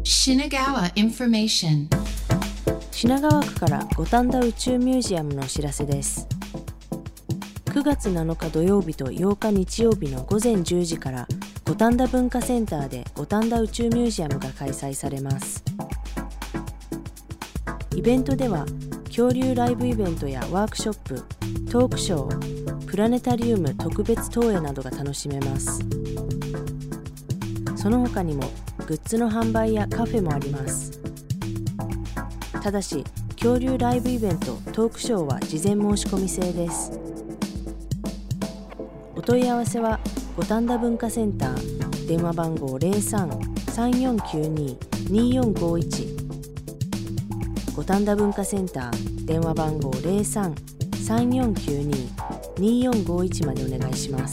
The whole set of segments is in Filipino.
Shinagawa Information。 品川区から五反田宇宙ミュージアムのお知らせです。9月7日土曜日と8日日曜日の午前10時から五反田文化センターで五反田宇宙ミュージアムが開催されます。イベントでは恐竜ライブイベントやワークショップ、トークショー、プラネタリウム特別投影などが楽しめます。その他にもグッズの販売やカフェもあります。ただし恐竜ライブイベント、トークショーは事前申し込み制です。お問い合わせは五反田文化センター、電話番号 03-3492-2451、五反田文化センター、電話番号 03-3492-2451 までお願いします。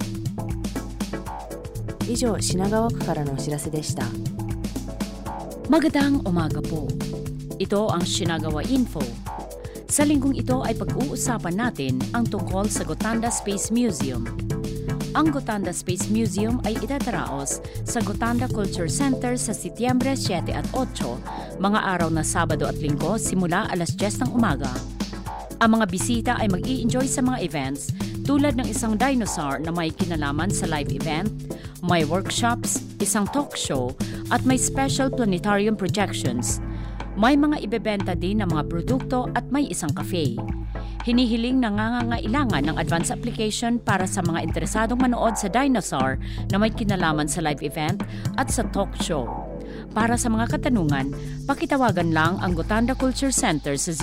以上、品川区からのお知らせでした。 Magandang umaga po. Ito ang Shinagawa Info. Sa linggong ito ay pag-uusapan natin ang tungkol sa Gotanda Space Museum. Ang Gotanda Space Museum ay itataraos sa Gotanda Culture Center sa Setyembre 7 at 8, mga araw na Sabado at Linggo simula alas 10 ng umaga. Ang mga bisita ay mag-i-enjoy sa mga events tulad ng isang dinosaur na may kinalaman sa live event, may workshops, isang talk show, at may special planetarium projections. May mga ibebenta din ng mga produkto at may isang cafe. Hinihiling nangangailangan ng advance application para sa mga interesadong manood sa dinosaur na may kinalaman sa live event at sa talk show. Para sa mga katanungan, pakitawagan lang ang Gotanda Culture Center sa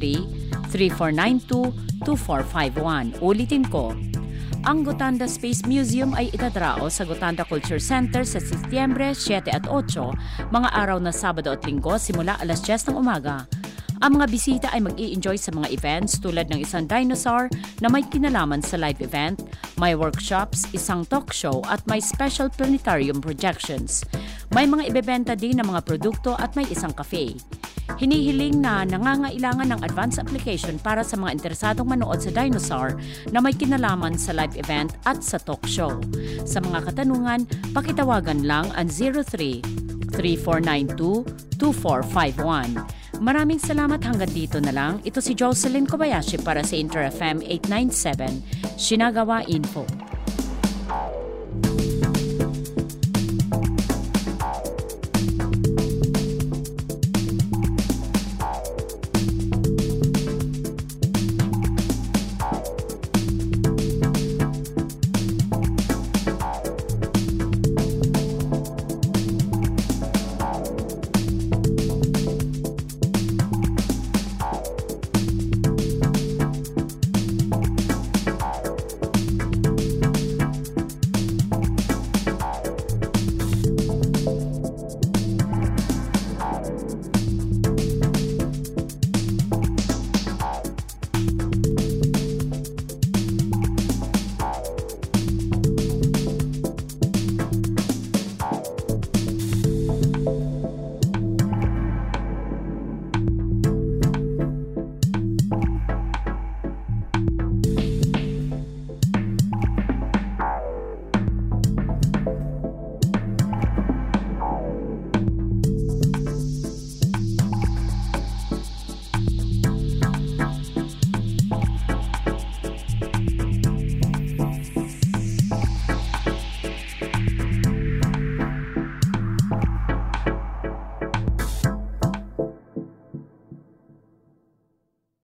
03-3492-2451. Ulitin ko, ang Gotanda Space Museum ay itatraos sa Gotanda Culture Center sa Setyembre 7 at 8, mga araw na Sabado at Linggo simula alas 10 ng umaga. Ang mga bisita ay mag-i-enjoy sa mga events tulad ng isang dinosaur na may kinalaman sa live event, may workshops, isang talk show at may special planetarium projections. May mga ibebenta din ng mga produkto at may isang cafe. Hinihiling na nangangailangan ng advance application para sa mga interesadong manood sa dinosaur na may kinalaman sa live event at sa talk show. Sa mga katanungan, pakitawagan lang ang 03-3492-2451. Maraming salamat, hanggang dito na lang. Ito si Jocelyn Kobayashi para sa Inter FM 897, Shinagawa Info.